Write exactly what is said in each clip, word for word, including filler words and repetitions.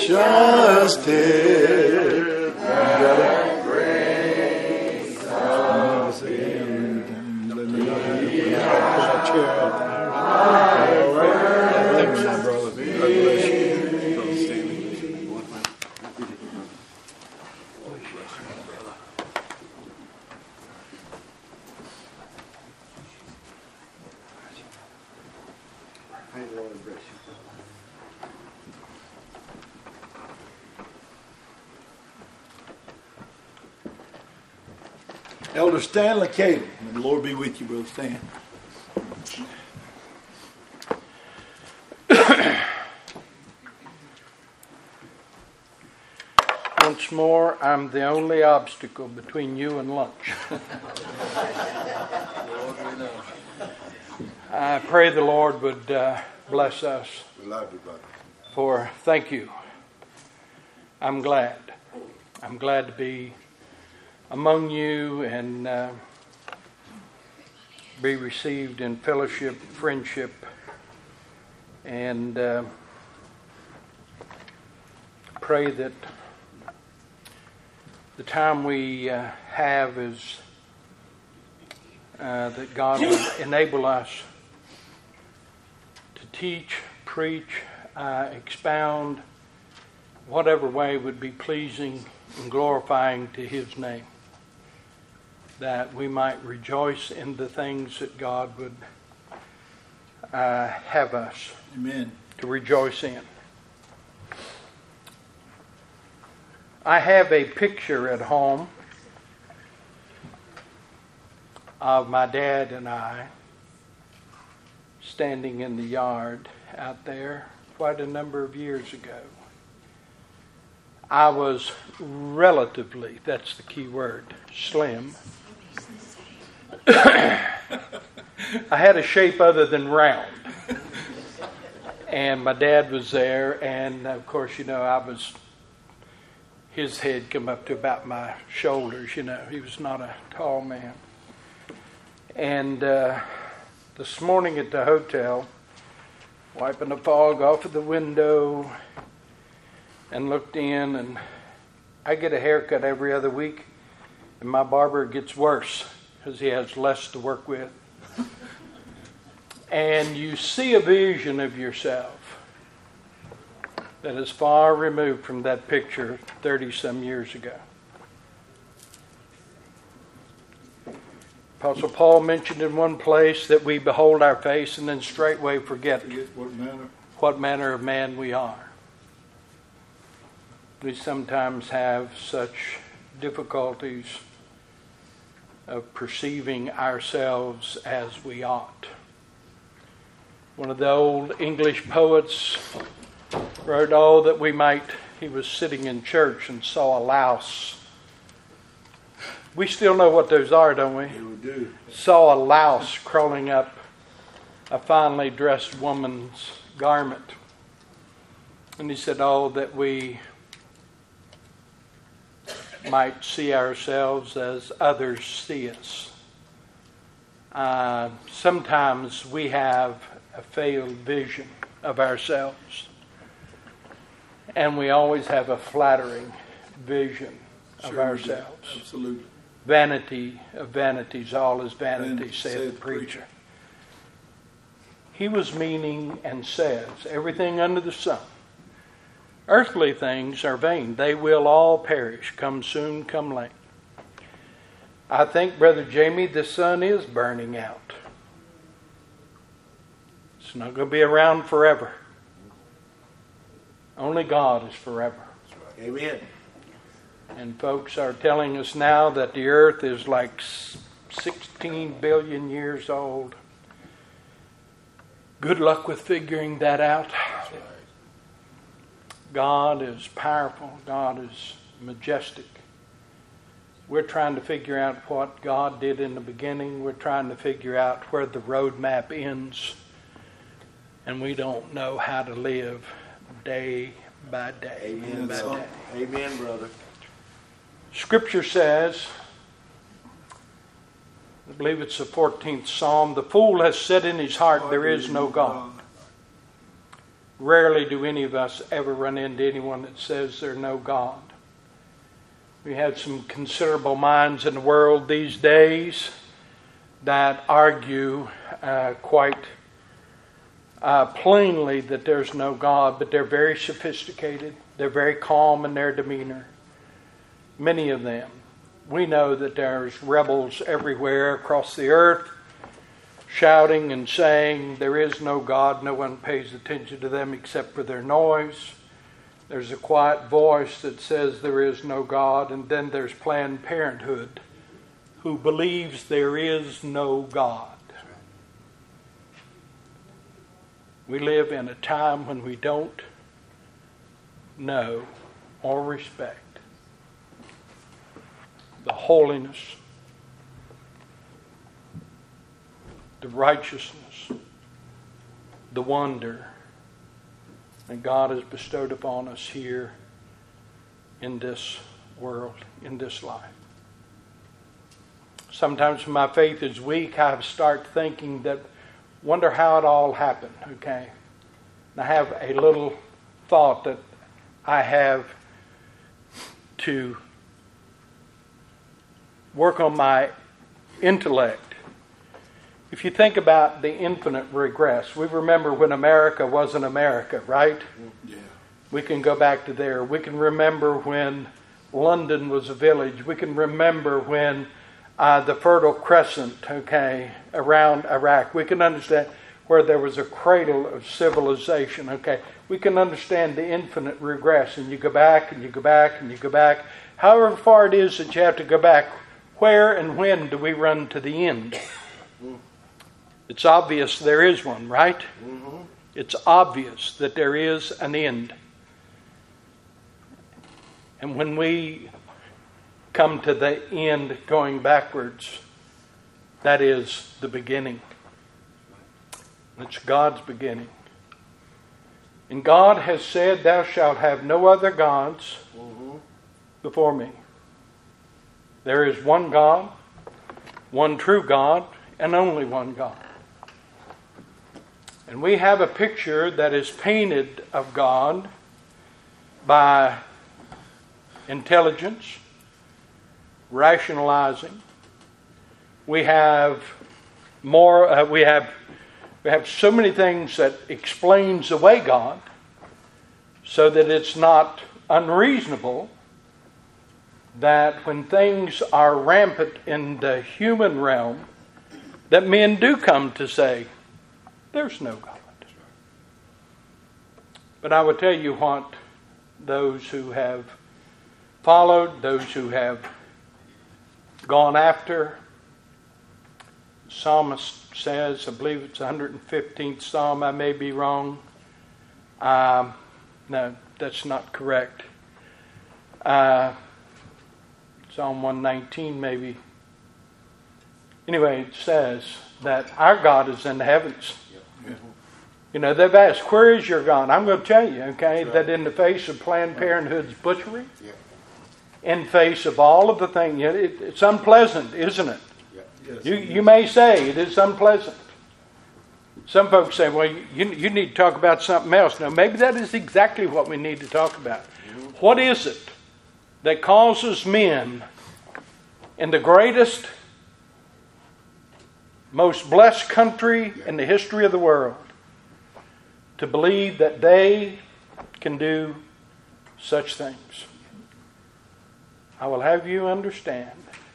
precious day. Thank you, my brother. God bless you. Brother Stanley. Elder Stanley Caleb. May the Lord be with you, Brother Stan. Once more, I'm the only obstacle between you and lunch. I pray the Lord would uh, bless us. We love you, brother. For thank you. I'm glad. I'm glad to be among you and uh, be received in fellowship, friendship, and uh, pray that the time we uh, have is uh, that God will enable us to teach, preach, uh, expound, whatever way would be pleasing and glorifying to His name, that we might rejoice in the things that God would uh, have us Amen. to rejoice in. I have a picture at home of my dad and I standing in the yard out there quite a number of years ago. I was relatively, that's the key word, slim. I had a shape other than round. And my dad was there, and of course, you know, I was, his head come up to about my shoulders, you know. He was not a tall man. And uh, this morning at the hotel, wiping the fog off of the window and looked in, and I get a haircut every other week, and my barber gets worse because he has less to work with. And you see a vision of yourself that is far removed from that picture thirty-some years ago. Apostle Paul mentioned in one place that we behold our face and then straightway forget, Forget what manner. what manner of man we are. We sometimes have such difficulties of perceiving ourselves as we ought. One of the old English poets wrote, oh, that we might, he was sitting in church and saw a louse. We still know what those are, don't we? Yeah, we do. Saw a louse crawling up a finely dressed woman's garment. And he said, oh, that we might see ourselves as others see us. Uh, sometimes we have a failed vision of ourselves. And we always have a flattering vision of Sure ourselves. Absolutely. Vanity of vanities, all is vanity, Vanity, saith saith the the preacher. preacher. He was meaning and says, everything under the sun. Earthly things are vain. They will all perish. Come soon, come late. I think, Brother Jamie, the sun is burning out. It's not going to be around forever. Only God is forever. Amen. And folks are telling us now that the earth is like sixteen billion years old. Good luck with figuring that out. God is powerful. God is majestic. We're trying to figure out what God did in the beginning. We're trying to figure out where the roadmap ends. And we don't know how to live day by day. Amen, by son. day. Amen, brother. Scripture says, I believe it's the fourteenth Psalm, the fool has said in his heart, there is no God. rarely do any of us ever run into anyone that says there's no God. We have some considerable minds in the world these days that argue uh, quite uh, plainly that there's no God, but they're very sophisticated. They're very calm in their demeanor. Many of them. We know that there's rebels everywhere across the earth shouting and saying there is no God. No one pays attention to them except for their noise. There's a quiet voice that says there is no God. And then there's Planned Parenthood, who believes there is no God. We live in a time when we don't know or respect the holiness, the righteousness, the wonder that God has bestowed upon us here in this world, in this life. Sometimes when my faith is weak, I start thinking that, wonder how it all happened, okay? And I have a little thought that I have to work on my intellect. If you think about the infinite regress, we remember when America wasn't America, right? Yeah. We can go back to there. We can remember when London was a village. We can remember when uh, the Fertile Crescent, okay, around Iraq. We can understand where there was a cradle of civilization, okay. We can understand the infinite regress, and you go back and you go back and you go back. However far it is that you have to go back, where and when do we run to the end? It's obvious there is one, right? Mm-hmm. It's obvious that there is an end. And when we come to the end going backwards, that is the beginning. It's God's beginning. And God has said, thou shalt have no other gods mm-hmm. before me. There is one God, one true God, and only one God. And we have a picture that is painted of God by intelligence, rationalizing. We have more. Uh, we have we have so many things that explains away God, so that it's not unreasonable that when things are rampant in the human realm, that men do come to say, there's no God. But I would tell you what those who have followed, those who have gone after, the psalmist says, I believe it's the one hundred fifteenth Psalm, I may be wrong. Um, no, that's not correct. Uh, Psalm one nineteen maybe. Anyway, it says that our God is in the heavens. Yeah. You know, they've asked, where is your God? I'm going to tell you, okay, right. that in the face of Planned Parenthood's butchery, yeah. in face of all of the things, you know, it, it's unpleasant, isn't it? Yeah. Yes, you you may say it is unpleasant. Some folks say, well, you, you need to talk about something else. Now, maybe that is exactly what we need to talk about. Mm-hmm. What is it that causes men in the greatest, most blessed country in the history of the world to believe that they can do such things? I will have you understand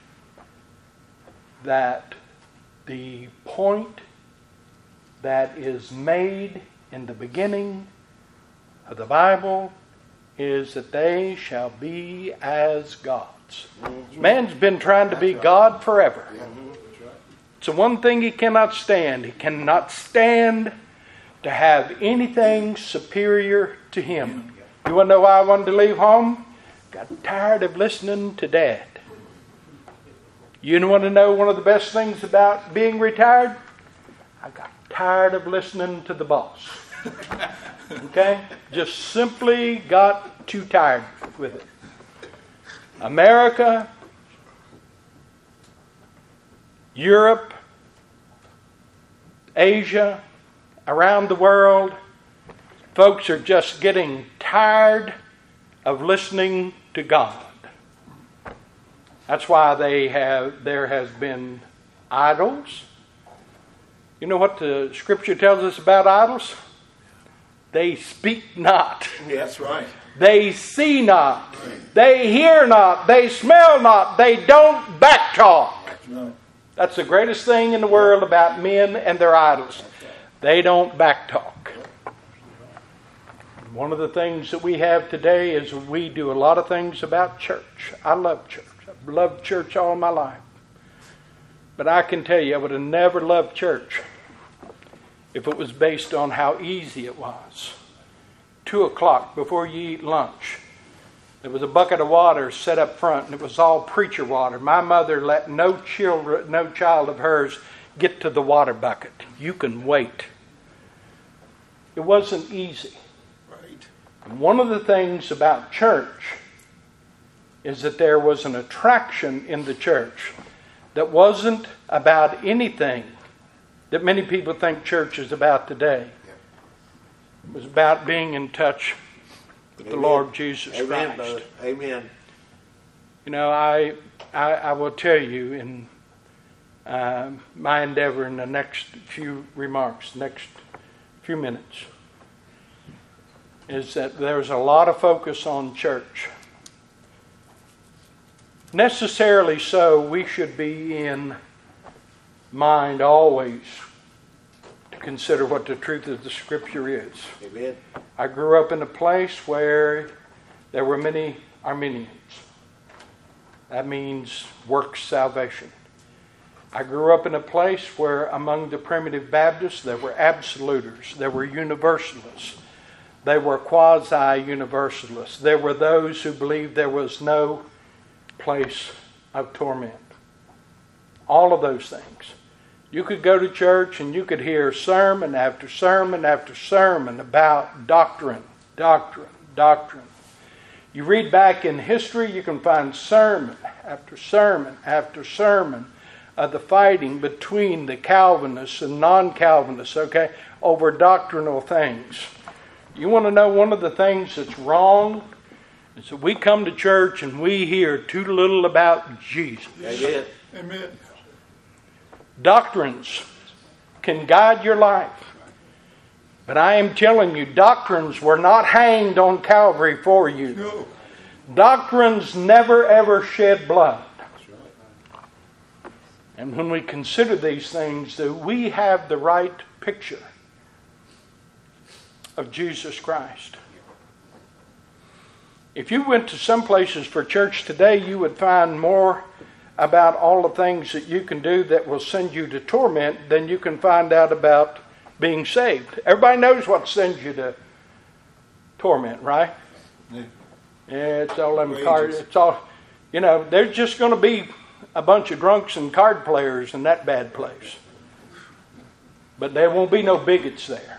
that the point that is made in the beginning of the Bible is that they shall be as gods. Man's been trying to be God forever. It's the one thing he cannot stand. He cannot stand to have anything superior to him. You want to know why I wanted to leave home? Got tired of listening to Dad. You want to know one of the best things about being retired? I got tired of listening to the boss. Okay? Just simply got too tired with it. America, Europe, Asia, around the world, Folks are just getting tired of listening to God. That's why they have there has been idols. You know what the Scripture tells us about idols? They speak not. Yeah, that's right. They see not. They hear not. They smell not. They don't backtalk. Right. That's the greatest thing in the world about men and their idols. They don't backtalk. One of the things that we have today is we do a lot of things about church. I love church. I've loved church all my life. But I can tell you, I would have never loved church if it was based on how easy it was. Two o'clock before you eat lunch, there was a bucket of water set up front, and it was all preacher water. My mother let no children, no child of hers get to the water bucket. You can wait. It wasn't easy. Right. And one of the things about church is that there was an attraction in the church that wasn't about anything that many people think church is about today. It was about being in touch with Amen. The Lord Jesus Amen, Christ. brother. Amen. You know, I, I I will tell you in uh, my endeavor in the next few remarks, next few minutes, is that there's a lot of focus on church. Necessarily so, we should be in mind always to consider what the truth of the Scripture is. Amen. I grew up in a place where there were many Arminians. That means works salvation. I grew up in a place where among the primitive Baptists there were absoluters, there were universalists, there were quasi-universalists, there were those who believed there was no place of torment. All of those things. You could go to church and you could hear sermon after sermon after sermon about doctrine, doctrine, doctrine. You read back in history, you can find sermon after sermon after sermon of the fighting between the Calvinists and non-Calvinists, okay, over doctrinal things. You want to know one of the things that's wrong? Is that we come to church and we hear too little about Jesus. Amen. Amen. Doctrines can guide your life. But I am telling you, doctrines were not hanged on Calvary for you. No. Doctrines never ever shed blood. And when we consider these things, that we have the right picture of Jesus Christ. If you went to some places for church today, you would find more about all the things that you can do that will send you to torment than you can find out about being saved. Everybody knows what sends you to torment, right? Yeah. Yeah, it's all them cards. It's all, you know, there's just going to be a bunch of drunks and card players in that bad place. But there won't be no bigots there.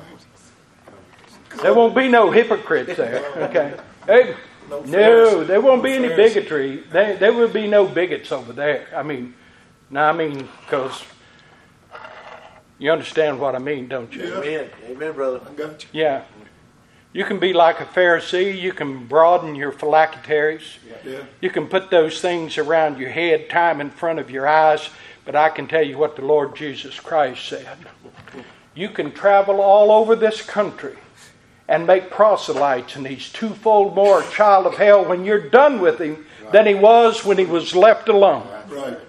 There won't be no hypocrites there. Okay. Hey, no, there won't be any bigotry. There, there will be no bigots over there. I mean, no, I mean, because you understand what I mean, don't you? Amen. Amen, brother. I got you. Yeah. You can be like a Pharisee. You can broaden your phylacteries. Yeah. You can put those things around your head, tie them in front of your eyes. But I can tell you what the Lord Jesus Christ said. You can travel all over this country and make proselytes, and he's twofold more a child of hell when you're done with him right. than he was when he was left alone. Right.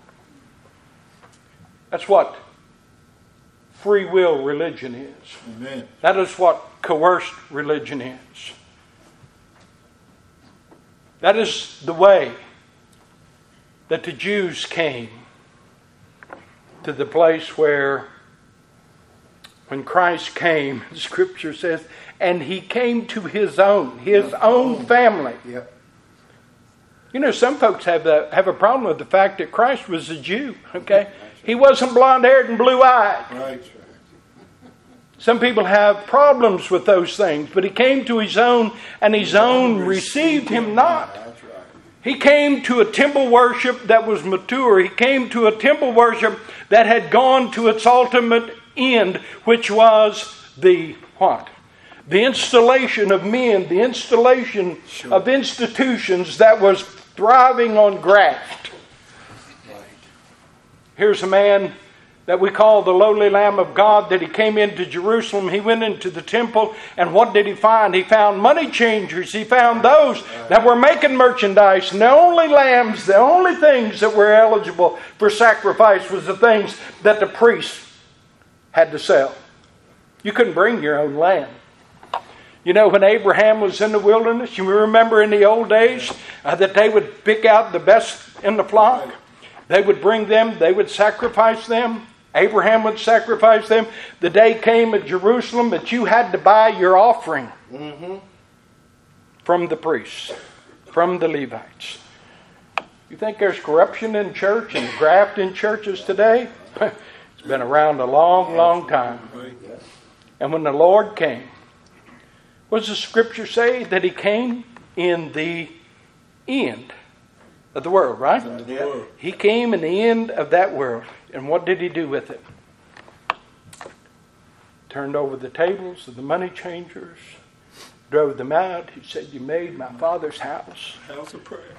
That's what free will religion is. Amen. That is what coerced religion is. That is the way that the Jews came to the place where when Christ came, the Scripture says, and he came to his own, his own family. Yep. You know, some folks have the, have a problem with the fact that Christ was a Jew. Okay, he wasn't blonde-haired and blue-eyed. Right. Some people have problems with those things, but he came to his own, and his own received him not. That's right. He came to a temple worship that was mature. He came to a temple worship that had gone to its ultimate end, which was the what? the installation of men, the installation sure. of institutions that was thriving on graft. Right. Here's a man that we call the lowly Lamb of God, that he came into Jerusalem. He went into the temple, and what did he find? He found money changers. He found those that were making merchandise. And the only lambs, the only things that were eligible for sacrifice was the things that the priests had to sell. You couldn't bring your own lamb. You know, when Abraham was in the wilderness, you remember in the old days uh, that they would pick out the best in the flock. They would bring them, they would sacrifice them. Abraham would sacrifice them. The day came at Jerusalem that you had to buy your offering mm-hmm. from the priests, from the Levites. You think there's corruption in church and graft in churches today? It's been around a long, long time. And when the Lord came, what does the Scripture say? That He came in the end of the world, right? Yeah. He came in the end of that world. And what did He do with it? Turned over the tables of the money changers, drove them out. He said, you made my Father's house House of prayer.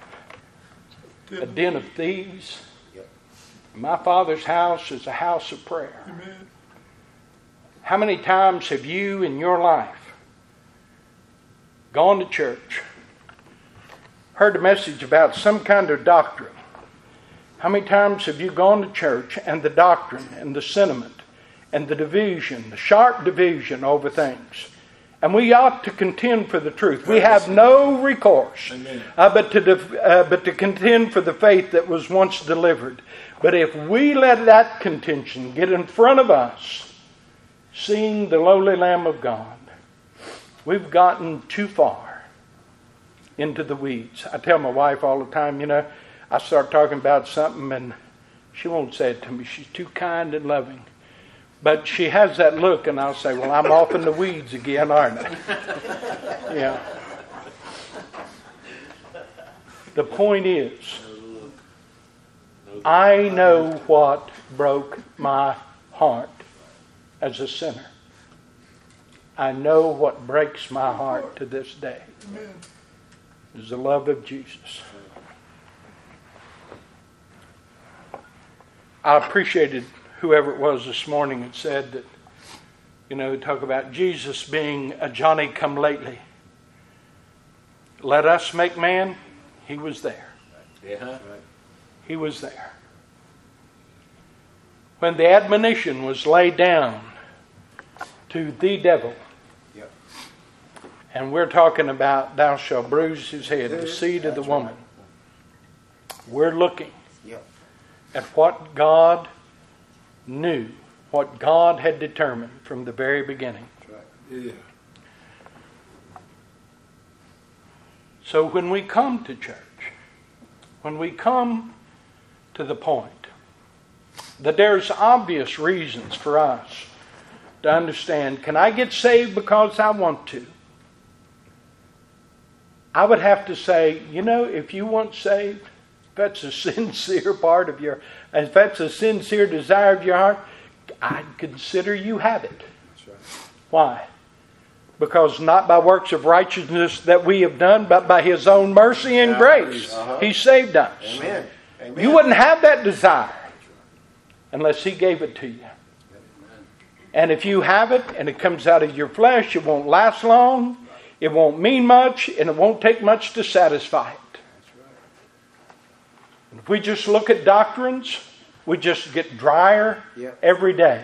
A den of thieves. Yep. My Father's house is a house of prayer. Amen. How many times have you in your life gone to church, heard a message about some kind of doctrine? How many times have you gone to church and the doctrine and the sentiment and the division, the sharp division over things? And we ought to contend for the truth. We have no recourse uh, but, to def- uh, but to contend for the faith that was once delivered. But if we let that contention get in front of us, seeing the lowly Lamb of God, we've gotten too far into the weeds. I tell my wife all the time, you know, I start talking about something and she won't say it to me. She's too kind and loving. But she has that look and I'll say, well, I'm off in the weeds again, aren't I? Yeah. The point is, I know what broke my heart as a sinner. I know what breaks my heart to this day. Is the love of Jesus. I appreciated whoever it was this morning that said that, you know, talk about Jesus being a Johnny-come-lately. Let us make man. He was there. Yeah. He was there. When the admonition was laid down to the devil, yep. and we're talking about thou shalt bruise his head, the seed of the woman. Right. We're looking yep. at what God knew, what God had determined from the very beginning. Right. Yeah. So when we come to church, when we come to the point that there's obvious reasons for us to understand, can I get saved because I want to? I would have to say, you know, if you want saved, if that's a sincere part of your, if that's a sincere desire of your heart, I'd consider you have it. That's right. Why? Because not by works of righteousness that we have done, but by His own mercy and grace. Uh-huh. He saved us. Amen. Amen. You wouldn't have that desire unless He gave it to you. And if you have it and it comes out of your flesh, it won't last long, it won't mean much, and it won't take much to satisfy it. And if we just look at doctrines, we just get drier every day.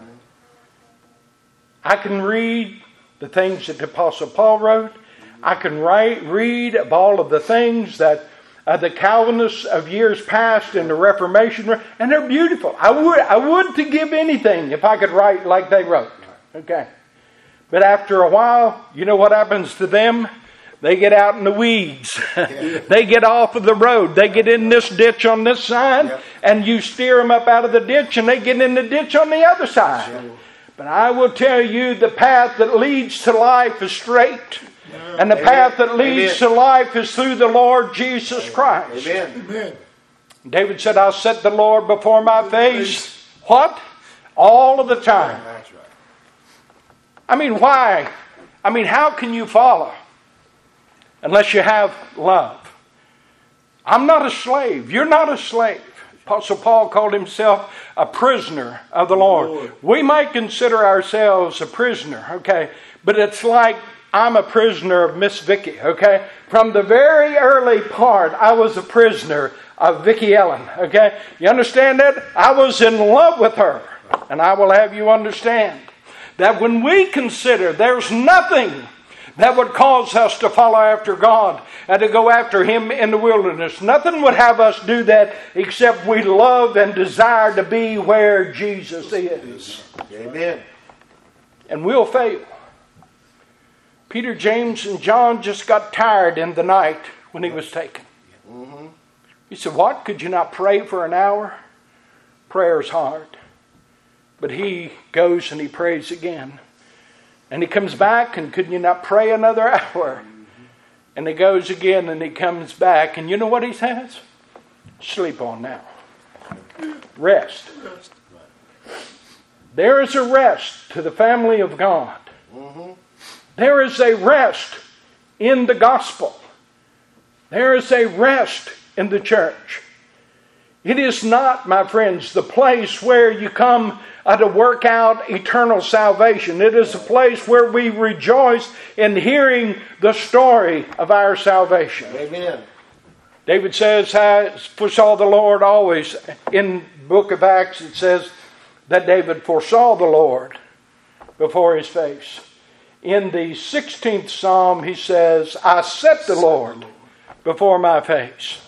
I can read the things that the Apostle Paul wrote. I can write, read of all of the things that uh, the Calvinists of years past in the Reformation, and they're beautiful. I would, I would to give anything if I could write like they wrote. Okay. But after a while, you know what happens to them? They get out in the weeds. Yeah. They get off of the road. They get in this ditch on this side, yep. and you steer them up out of the ditch, and they get in the ditch on the other side. Sure. But I will tell you, the path that leads to life is straight. Yeah. And the Amen. Path that leads Amen. To life is through the Lord Jesus Christ. Amen. Amen. David said, I'll set the Lord before my face. What? All of the time. That's right. I mean, why? I mean, how can you follow unless you have love? I'm not a slave. You're not a slave. Apostle Paul called himself a prisoner of the Lord. Lord. We might consider ourselves a prisoner, okay? But it's like I'm a prisoner of Miss Vicky, okay? From the very early part, I was a prisoner of Vicki Ellen, okay? You understand that? I was in love with her. And I will have you understand that when we consider there's nothing that would cause us to follow after God and to go after Him in the wilderness. Nothing would have us do that except we love and desire to be where Jesus is. Amen. And we'll fail. Peter, James, and John just got tired in the night when he was taken. Mm-hmm. He said, what? Could you not pray for an hour? Prayer's hard. But he goes and he prays again. And he comes back, and could you not pray another hour? And he goes again, and he comes back. And you know what he says? Sleep on now. Rest. There is a rest to the family of God. There is a rest in the gospel. There is a rest in the church. It is not, my friends, the place where you come Uh, to work out eternal salvation. It is a place where we rejoice in hearing the story of our salvation. Amen. David says, I foresaw the Lord always. In the book of Acts it says that David foresaw the Lord before his face. In the sixteenth Psalm he says, I set the Lord before my face.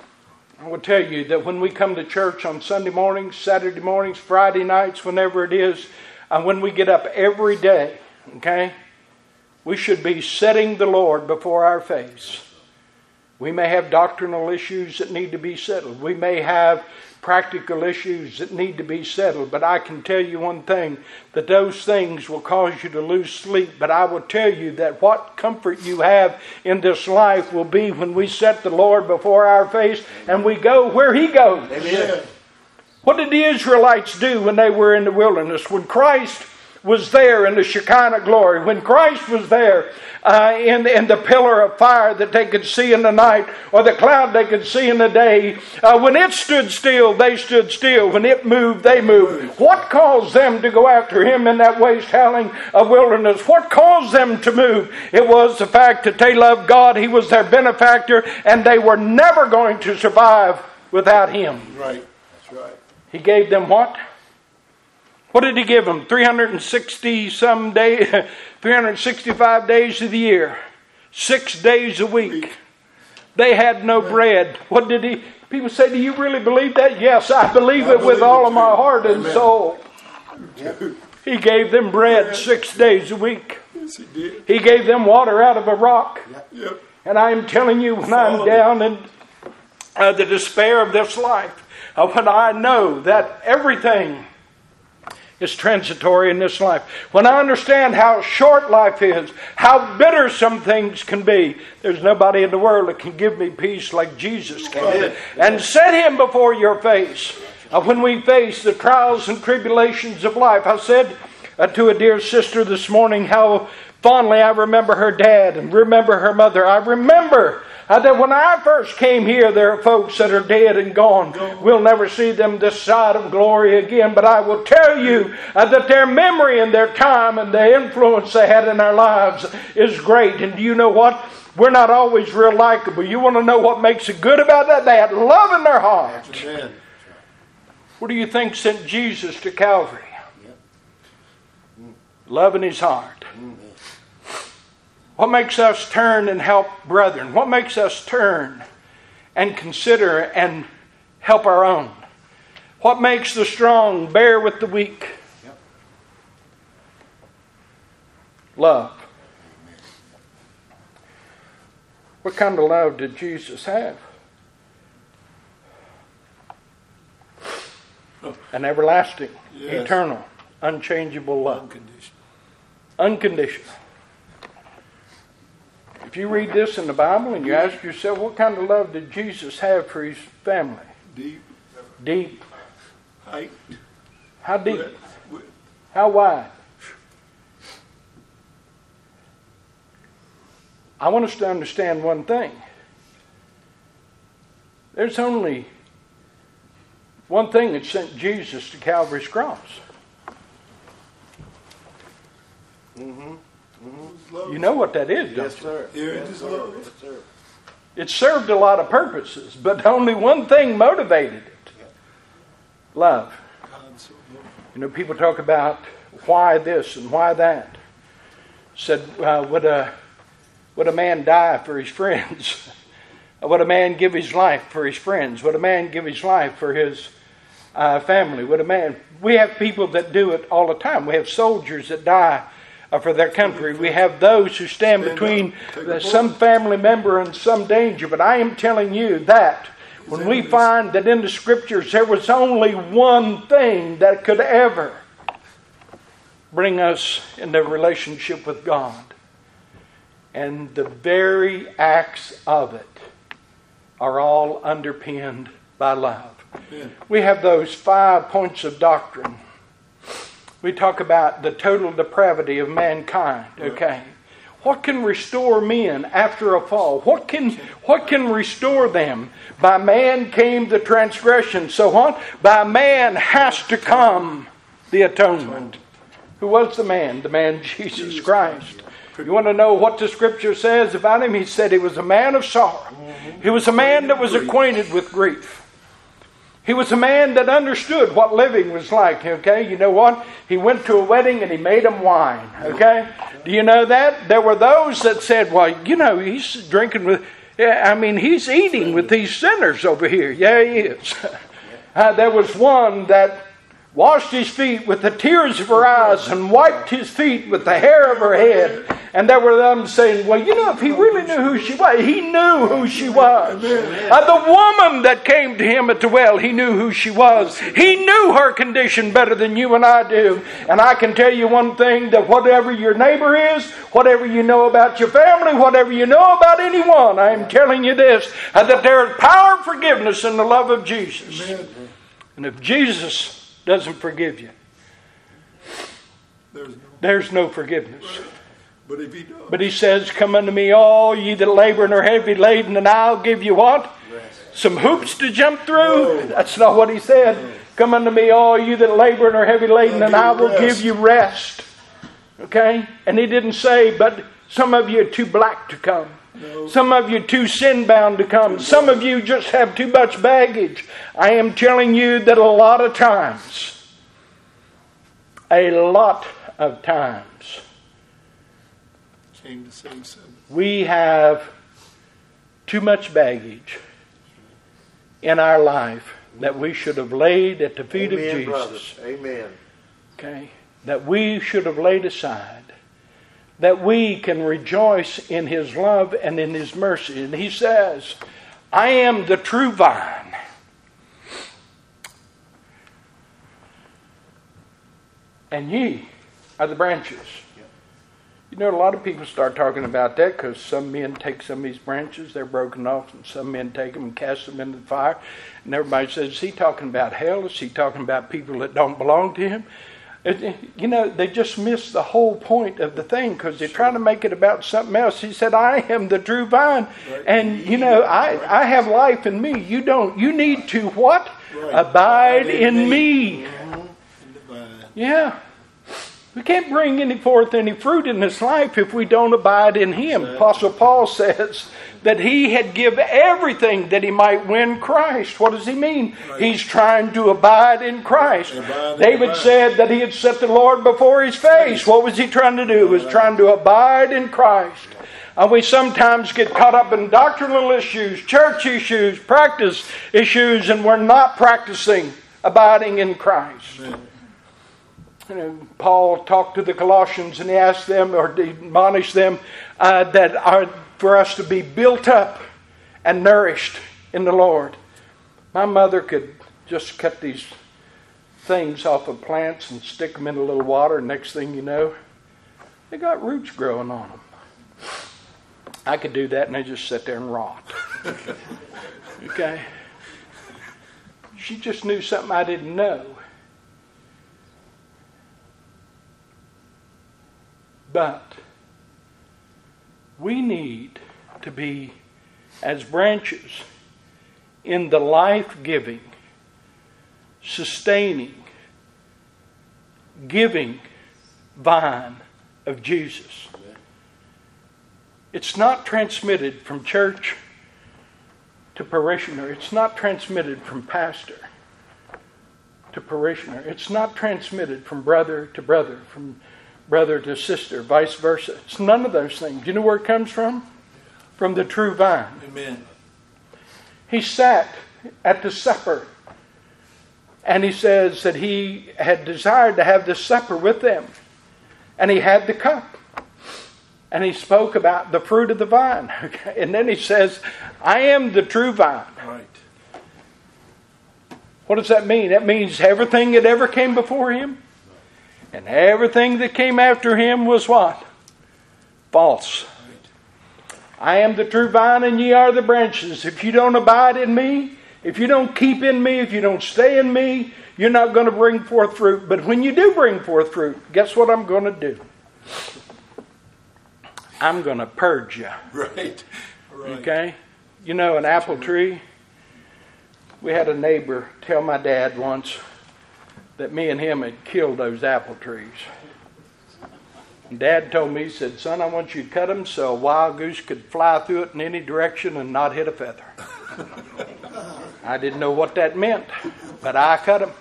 I will tell you that when we come to church on Sunday mornings, Saturday mornings, Friday nights, whenever it is, and when we get up every day, okay, we should be setting the Lord before our face. We may have doctrinal issues that need to be settled. We may have practical issues that need to be settled. But I can tell you one thing, that those things will cause you to lose sleep. But I will tell you that what comfort you have in this life will be when we set the Lord before our face and we go where He goes. Amen. What did the Israelites do when they were in the wilderness? When Christ was there in the Shekinah glory, when Christ was there uh, in, in the pillar of fire that they could see in the night, or the cloud they could see in the day, uh, when it stood still, they stood still. When it moved, they moved. What caused them to go after Him in that waste-howling of wilderness? What caused them to move? It was the fact that they loved God. He was their benefactor, and they were never going to survive without Him. Right. That's right. He gave them what? What did He give them? three hundred sixty some days, three hundred sixty-five days of the year, six days a week. They had no bread. What did He? People say, "Do you really believe that?" Yes, I believe it with all of my heart and soul. He gave them bread six days a week. Yes, He did. He gave them water out of a rock. Yep. And I am telling you, when I'm down in uh, the despair of this life, uh, when I know that everything is transitory in this life, when I understand how short life is, how bitter some things can be, there's nobody in the world that can give me peace like Jesus can. And set Him before your face. Uh, when we face the trials and tribulations of life, I said uh, to a dear sister this morning how fondly I remember her dad and remember her mother. I remember Uh, that when I first came here, there are folks that are dead and gone. We'll never see them this side of glory again. But I will tell you uh, that their memory and their time and the influence they had in our lives is great. And do you know what? We're not always real likable. You want to know what makes it good about that? They had love in their heart. Amen. What do you think sent Jesus to Calvary? Love in His heart. What makes us turn and help brethren? What makes us turn and consider and help our own? What makes the strong bear with the weak? Yep. Love. What kind of love did Jesus have? An everlasting, Yes. eternal, unchangeable love. Unconditional. Unconditional. If you read this in the Bible and you ask yourself, what kind of love did Jesus have for His family? Deep. Deep. Height. How deep? Breadth, width. How wide? I want us to understand one thing. There's only one thing that sent Jesus to Calvary's cross. Mm-hmm. Mm-hmm. You know what that is, don't Yes, you? sir. Yes, sir. Yes, sir. It served a lot of purposes, but only one thing motivated it. Love. You know, people talk about why this and why that. Said, uh, would a would a man die for his friends? Would a man give his life for his friends? Would a man give his life for his uh, family? Would a man? We have people that do it all the time. We have soldiers that die uh, for their country. We have those who stand between uh, some family member and some danger. But I am telling you that when we find that in the Scriptures there was only one thing that could ever bring us into relationship with God, and the very acts of it are all underpinned by love. Amen. We have those five points of doctrine. We talk about the total depravity of mankind. Okay, what can restore men after a fall? What can what can restore them? By man came the transgression. So what? By man has to come the atonement. Who was the man? The man Jesus Christ. You want to know what the Scripture says about him? He said he was a man of sorrow. He was a man that was acquainted with grief. He was a man that understood what living was like. Okay, you know what? He went to a wedding and he made them wine. Okay, do you know that? There were those that said, well, you know, he's drinking with, I mean, he's eating with these sinners over here. Yeah, he is. Uh, there was one that washed his feet with the tears of her eyes and wiped his feet with the hair of her head. And there were them saying, well, you know, if he really knew who she was, he knew who she was. Uh, the woman that came to him at the well, he knew who she was. He knew her condition better than you and I do. And I can tell you one thing, that whatever your neighbor is, whatever you know about your family, whatever you know about anyone, I am telling you this, uh, that there is power and forgiveness in the love of Jesus. And if Jesus doesn't forgive you, There's no, there's no forgiveness. but if he does, But he says, come unto me, all ye that labor and are heavy laden, and I'll give you what? Some hoops to jump through? No. That's not what he said. No. Come unto me, all you that labor and are heavy laden, and I will give you rest. Okay? And he didn't say, but some of you are too black to come. No. Some of you too sin-bound to come. Some of you just have too much baggage. I am telling you that a lot of times, a lot of times, came to save sinners. We have too much baggage in our life that we should have laid at the feet Amen, of Jesus. brothers. Amen. Okay? That we should have laid aside. That we can rejoice in His love and in His mercy. And He says, I am the true vine. And ye are the branches. You know, a lot of people start talking about that because some men take some of these branches, they're broken off, and some men take them and cast them into the fire. And everybody says, is he talking about hell? Is he talking about people that don't belong to him? It, you know, they just miss the whole point of the thing because they're trying to make it about something else. He said, I am the true vine. Right. And, you know, I, I have life in me. You don't. You need to what? Right. Abide in, in me. me. Mm-hmm. Yeah. We can't bring any forth any fruit in this life if we don't abide in Him. Exactly. Apostle Paul says that he had give everything that he might win Christ. What does he mean? Right. He's trying to abide in Christ. Abide David abide. said that he had set the Lord before his face. What was he trying to do? He was trying to abide in Christ. And we sometimes get caught up in doctrinal issues, church issues, practice issues, and we're not practicing abiding in Christ. Amen. You know, Paul talked to the Colossians and he asked them or admonished them uh, that are for us to be built up and nourished in the Lord. My mother could just cut these things off of plants and stick them in a little water, and next thing you know, they got roots growing on them. I could do that and they just sit there and rot. Okay? She just knew something I didn't know. But we need to be as branches in the life-giving, sustaining, giving vine of Jesus. It's not transmitted from church to parishioner. It's not transmitted from pastor to parishioner. It's not transmitted from brother to brother, from brother to sister, vice versa. It's none of those things. Do you know where it comes from? From the true vine. Amen. He sat at the supper, and he says that he had desired to have this supper with them. And he had the cup. And he spoke about the fruit of the vine. Okay? And then he says, I am the true vine. Right. What does that mean? That means everything that ever came before him and everything that came after him was what? False. I am the true vine and ye are the branches. If you don't abide in me, if you don't keep in me, if you don't stay in me, you're not going to bring forth fruit. But when you do bring forth fruit, guess what I'm going to do? I'm going to purge you. Right. Right. Okay? You know, an apple tree. We had a neighbor tell my dad once that me and him had killed those apple trees. And Dad told me, he said, son, I want you to cut them so a wild goose could fly through it in any direction and not hit a feather. I didn't know what that meant, but I cut them.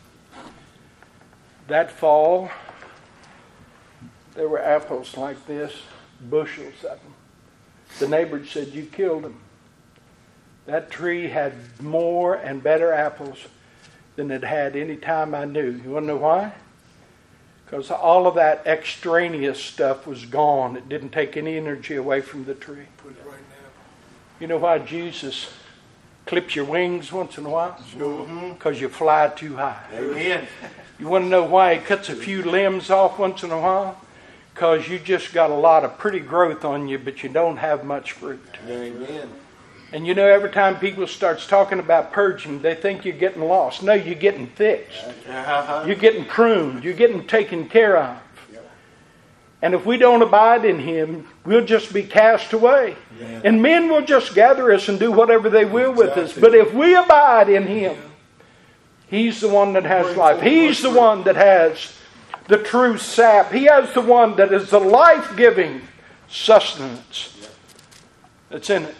That fall, there were apples like this, bushels of them. The neighbor said, you killed them. That tree had more and better apples than it had any time I knew. You want to know why? Because all of that extraneous stuff was gone. It didn't take any energy away from the tree. Put it right now. You know why Jesus clips your wings once in a while? Sure. Because you fly too high. Amen. You want to know why he cuts a few limbs off once in a while? Because you just got a lot of pretty growth on you, but you don't have much fruit. Amen. And you know, every time people starts talking about purging, they think you're getting lost. No, you're getting fixed. Uh-huh. You're getting pruned. You're getting taken care of. And if we don't abide in him, we'll just be cast away. Yeah. And men will just gather us and do whatever they will with us. Exactly. But if we abide in him, he's the one that has life. He's the one that has the true sap. He has the one that is the life-giving sustenance that's in it.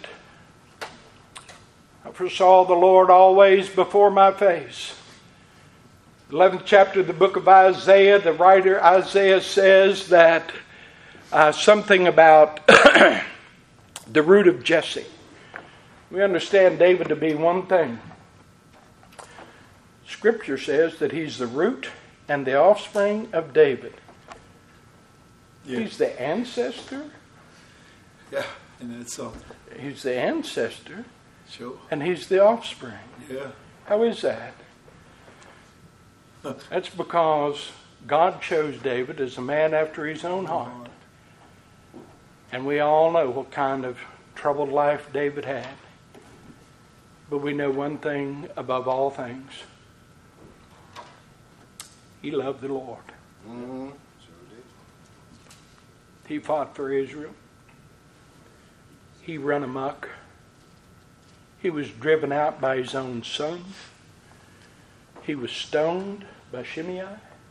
I foresaw the Lord always before my face. eleventh chapter of the book of Isaiah, the writer Isaiah says that uh, something about the root of Jesse. We understand David to be one thing. Scripture says that he's the root and the offspring of David. Yeah. He's the ancestor. Yeah. And that's something. He's the ancestor. Sure. And he's the offspring. Yeah. How is that? That's because God chose David as a man after his own heart. And we all know what kind of troubled life David had. But we know one thing above all things. He loved the Lord. Mm-hmm. He fought for Israel. He ran amok. He was driven out by his own son. He was stoned by Shimei.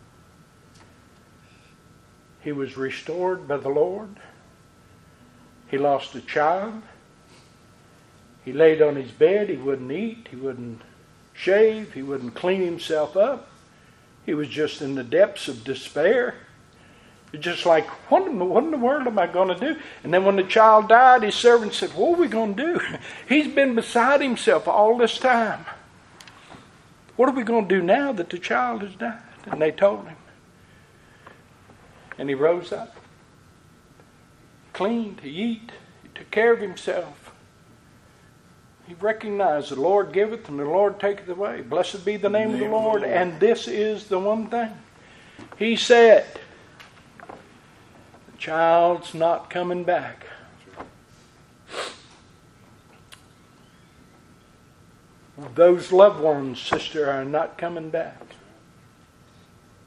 He was restored by the Lord. He lost a child. He laid on his bed. He wouldn't eat. He wouldn't shave. He wouldn't clean himself up. He was just in the depths of despair. Just like, what in, the, what in the world am I going to do? And then when the child died, his servant said, what are we going to do? He's been beside himself all this time. What are we going to do now that the child has died? And they told him. And he rose up, cleaned, he ate, he took care of himself. He recognized the Lord giveth and the Lord taketh away. Blessed be the name, name of the Lord. Of the Lord. And this is the one thing. He said, the child's not coming back. Those loved ones, sister, are not coming back.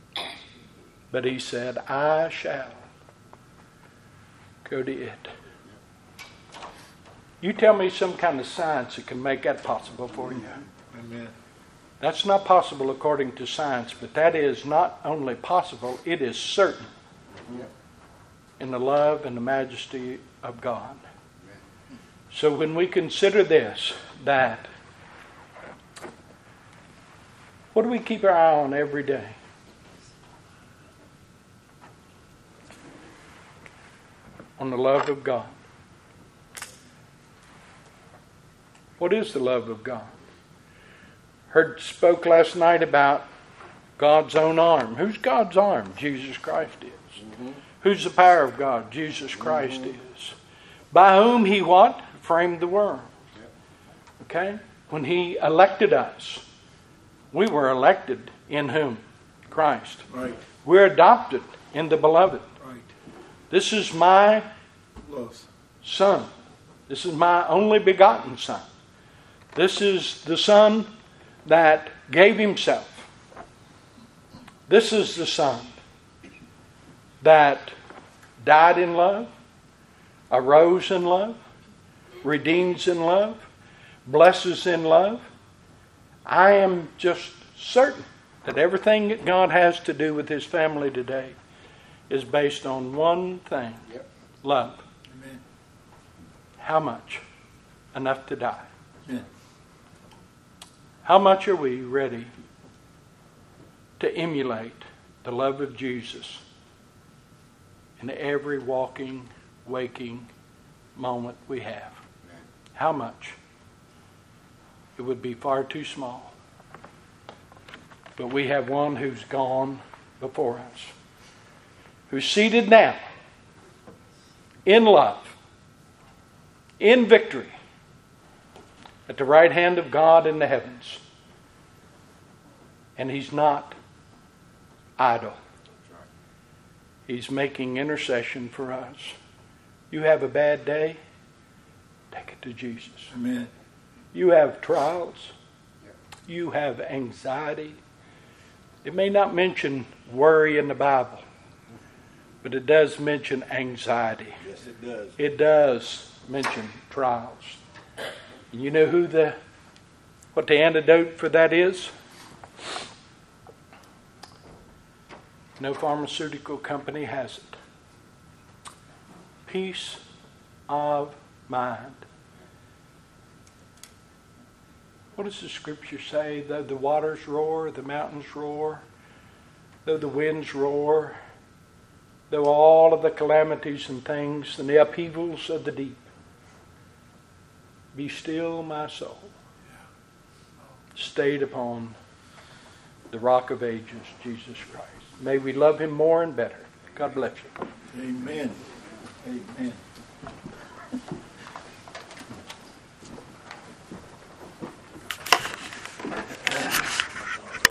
But he said, I shall go to it. You tell me some kind of science that can make that possible for you. Amen. That's not possible according to science, but that is not only possible, it is certain in the love and the majesty of God. So when we consider this, that what do we keep our eye on every day? On the love of God. What is the love of God? Heard spoke last night about God's own arm. Who's God's arm? Jesus Christ is. Mm-hmm. Who's the power of God? Jesus Christ mm-hmm. is. By whom He what? Framed the world. Yep. Okay? When He elected us, we were elected in whom? Christ. Right. We're adopted in the beloved. Right. This is my Close. Son. This is my only begotten Son. This is the Son that gave Himself. This is the Son that died in love, arose in love, redeems in love, blesses in love. I am just certain that everything that God has to do with His family today is based on one thing. Yep. Love. Amen. How much? Enough to die. Amen. How much are we ready to emulate the love of Jesus in every walking, waking moment we have? How much? It would be far too small. But we have one who's gone before us, who's seated now in love, in victory, at the right hand of God in the heavens. And He's not idle. He's making intercession for us. You have a bad day, take it to Jesus. Amen. You have trials. You have anxiety. It may not mention worry in the Bible, but it does mention anxiety. Yes, it does. It does mention trials. And you know who the what the antidote for that is? No pharmaceutical company has it. Peace of mind. What does the Scripture say? Though the waters roar, the mountains roar, though the winds roar, though all of the calamities and things and the upheavals of the deep, be still my soul, stayed upon the rock of ages, Jesus Christ. May we love Him more and better. God bless you. Amen. Amen.